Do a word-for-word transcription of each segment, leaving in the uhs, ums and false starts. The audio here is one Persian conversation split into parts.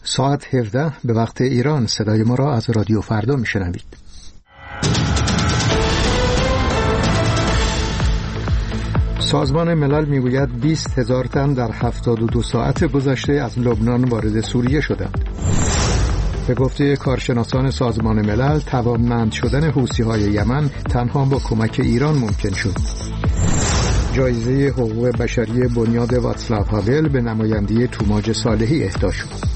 ساعت هفده به وقت ایران. صدای ما را از رادیو فردا میشنوید. سازمان ملل میگوید بیست هزار تن در هفتاد و دو ساعت گذشته از لبنان وارد سوریه شدند. به گفته کارشناسان سازمان ملل، توانمند شدن حوثی‌های یمن تنها با کمک ایران ممکن شد. جایزه حقوق بشری بنیاد واتسلاو هاول به نماینده توماج صالحی اهدا شد.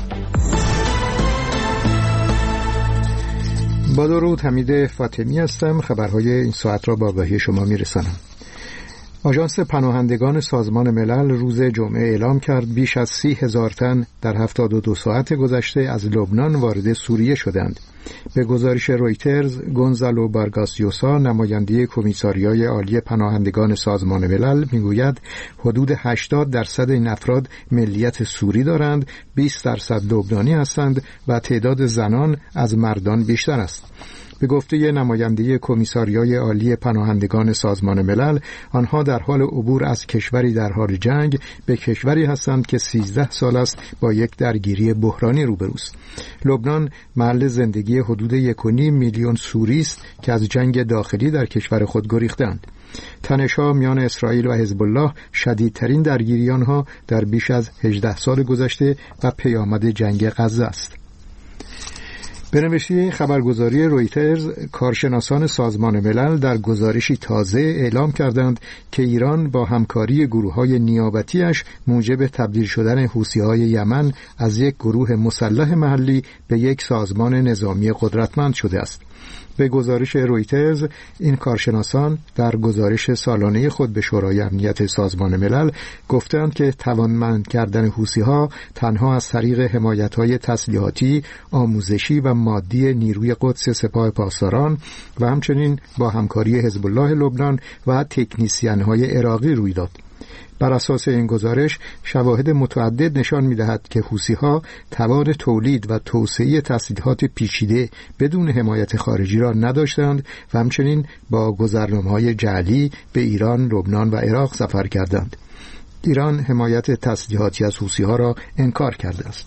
با درود، حمید فاطمی هستم. خبرهای این ساعت را با آگاهی شما میرسانم. آژانس پناهندگان سازمان ملل روز جمعه اعلام کرد بیش از سی هزار تن در هفتاد و دو ساعت گذشته از لبنان وارد سوریه شدند. به گزارش رویترز، گونزالو بارگاسیوسا، نماینده کمیساریای عالی پناهندگان سازمان ملل، میگوید حدود هشتاد درصد این افراد ملیت سوری دارند، بیست درصد لبنانی هستند و تعداد زنان از مردان بیشتر است. به گفته نماینده کمیساریای عالی پناهندگان سازمان ملل، آنها در حال عبور از کشوری در حال جنگ به کشوری هستند که سیزده سال است با یک درگیری بحرانی روبروست. لبنان محل زندگی حدود یک و نیم میلیون سوری است که از جنگ داخلی در کشور خود گریختند. تنش‌ها میان اسرائیل و حزب الله شدیدترین درگیری آنها در بیش از هجده سال گذشته و پیامد جنگ غزه است. به نوشته خبرگزاری رویترز، کارشناسان سازمان ملل در گزارشی تازه اعلام کردند که ایران با همکاری گروه‌های نیابتی‌اش موجب تبدیل شدن حوثی‌های یمن از یک گروه مسلح محلی به یک سازمان نظامی قدرتمند شده است. به گزارش رویترز، این کارشناسان در گزارش سالانه خود به شورای امنیت سازمان ملل گفتند که توانمند کردن حوثی‌ها تنها از طریق حمایت‌های تسلیحاتی، آموزشی و مادی نیروی قدس سپاه پاسداران و همچنین با همکاری حزب الله لبنان و تکنیسیان‌های عراقی روی داد. بر اساس این گزارش، شواهد متعدد نشان می‌دهد که حوثی‌ها توان تولید و توسعه تسلیحات پیچیده بدون حمایت خارجی را نداشتند و همچنین با گذرنامه‌های جعلی به ایران، لبنان و عراق سفر کردند. ایران حمایت تسلیحاتی از حوثی‌ها را انکار کرده است.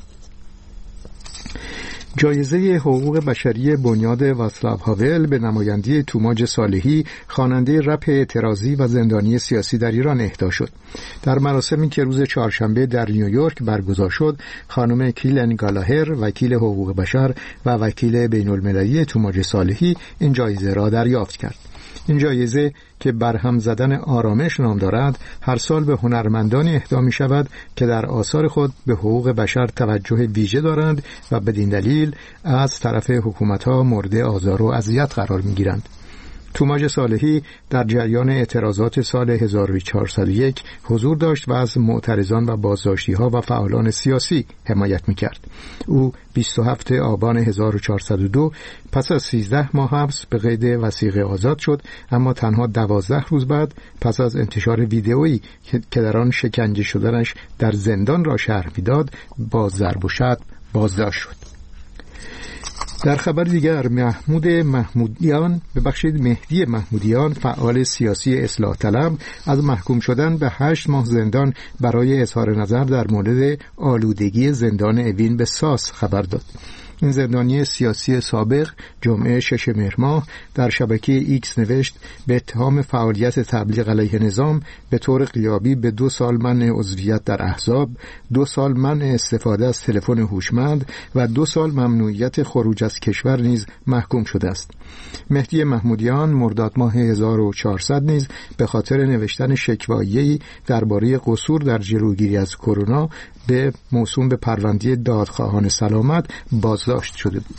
جایزه حقوق بشری بنیاد واتسلاو هاول به نماینده توماج صالحی، خواننده رپ اعتراضی و زندانی سیاسی در ایران اهدا شد. در مراسمی که روز چهارشنبه در نیویورک برگزار شد، خانم کیلن گالاهر، وکیل حقوق بشر و وکیل بین المللی توماج صالحی، این جایزه را دریافت کرد. این جایزه که برهم زدن آرامش نام دارد، هر سال به هنرمندانی اهدا می شود که در آثار خود به حقوق بشر توجه ویژه دارند و بدین دلیل از طرف حکومت‌ها مورد آزار و اذیت قرار می گیرند. توماج صالحی در جریان اعتراضات سال هزار و چهارصد و یک حضور داشت و از معترضان و بازداشتی‌ها و فعالان سیاسی حمایت می‌کرد. او بیست و هفتم آبان هزار و چهارصد و دو پس از سیزده ماه حبس به قید وثیقه آزاد شد، اما تنها دوازده روز بعد پس از انتشار ویدئویی که در آن شکنجه شدنش در زندان را شرح می‌داد، با ضرب و شتم بازداشت شد. در خبر دیگر، محمود محمودیان ببخشید مهدی محمودیان، فعال سیاسی اصلاح طلب، از محکوم شدن به هشت ماه زندان برای اظهار نظر در مورد آلودگی زندان اوین به ساس خبر داد. این زندانی سیاسی سابق جمعه شش مهر ماه در شبکه ایکس نوشت به اتهام فعالیت تبلیغ علیه نظام به طور غیابی به دو سال منع عضویت در احزاب، دو سال منع استفاده از تلفن هوشمند و دو سال ممنوعیت خروج از کشور نیز محکوم شده است. مهدی محمودیان مرداد ماه هزار و چهارصد نیز به خاطر نوشتن شکوایه‌ای درباره قصور در جلوگیری از کرونا به موسوم به پرونده دادخواهان سلامت بازداشت شده بود.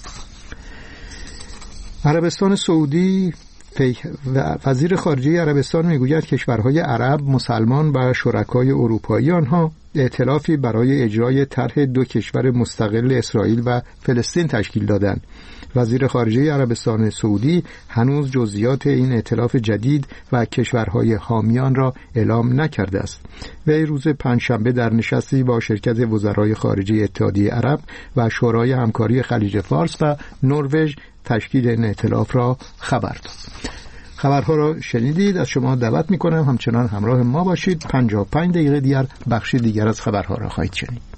عربستان سعودی وزیر خارجه عربستان میگوید کشورهای عرب، مسلمان و شرکای اروپایی آنها ائتلافی برای اجرای طرح دو کشور مستقل اسرائیل و فلسطین تشکیل دادند. وزیر خارجه عربستان سعودی هنوز جزئیات این ائتلاف جدید و کشورهای حامیان را اعلام نکرده است. وی روز پنجشنبه در نشستی با شرکت وزرای خارجه اتحادیه عرب و شورای همکاری خلیج فارس و نروژ تشکیل این ائتلاف را خبر داد. خبرها را شنیدید. از شما دعوت می‌کنم همچنان همراه ما باشید. پنجاه و پنج دقیقه دیگر بخشی دیگر از خبرها را خواهید شنید.